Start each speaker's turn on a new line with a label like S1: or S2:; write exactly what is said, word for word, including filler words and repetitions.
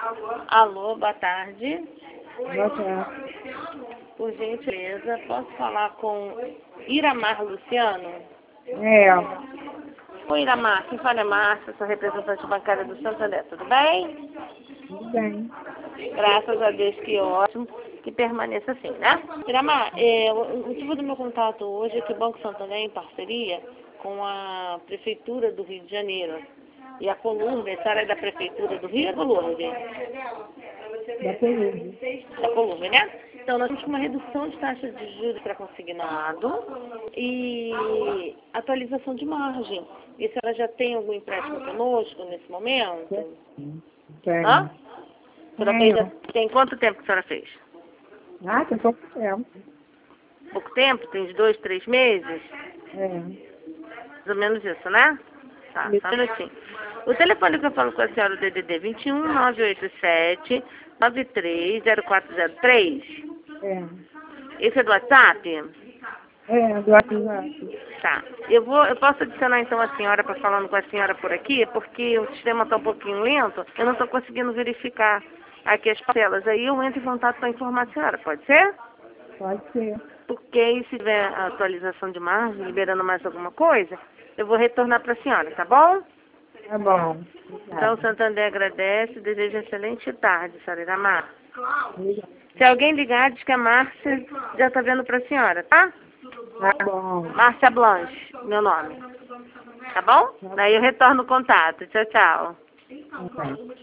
S1: Alô, boa tarde.
S2: Boa tarde.
S1: Por gentileza, posso falar com Iramar Luciano?
S2: É,
S1: Oi, Iramar, quem fala é Márcia, sou representante bancária do Santander, tudo bem?
S2: tudo bem.
S1: Graças a Deus, que ótimo, que permaneça assim, né? Iramar, é, o motivo do meu contato hoje é que o Banco Santander, em parceria com a Prefeitura do Rio de Janeiro e a Columbe, essa área da Prefeitura do Rio é Columbe?
S2: Da Colômbia.
S1: Da Colômbia, né? Então, nós temos uma redução de taxa de juros para consignado e atualização de margem. E a senhora já tem algum empréstimo conosco nesse momento?
S2: Tem.
S1: Hã? A senhora fez,
S2: Tenho.
S1: tem quanto tempo que a senhora fez?
S2: Ah, tem pouco tempo.
S1: Pouco tempo? Tem uns dois, três meses?
S2: É.
S1: Mais ou menos isso, né? Tá, só um minutinho. O telefone que eu falo com a senhora é o D D D vinte e um, nove oito sete, nove três zero quatro zero três.
S2: É.
S1: Esse é do WhatsApp?
S2: É, do WhatsApp.
S1: Tá. Eu vou, eu posso adicionar então a senhora para falando com a senhora por aqui, porque o sistema está um pouquinho lento, eu não estou conseguindo verificar aqui as parcelas. Aí eu entro em contato para informar a senhora, pode ser?
S2: Pode ser.
S1: Porque aí se tiver a atualização de margem, liberando mais alguma coisa, eu vou retornar para a senhora, tá bom?
S2: Tá bom.
S1: Então o
S2: Obrigada.
S1: Santander agradece e deseja excelente tarde, senhora Iramar.
S2: Obrigada.
S1: Se alguém ligar, diz que a Márcia já está vendo para a senhora, tá?
S2: Tá bom.
S1: Márcia Blanche, meu nome. Tá bom? Daí eu retorno o contato. Tchau, tchau.
S2: Tá bem.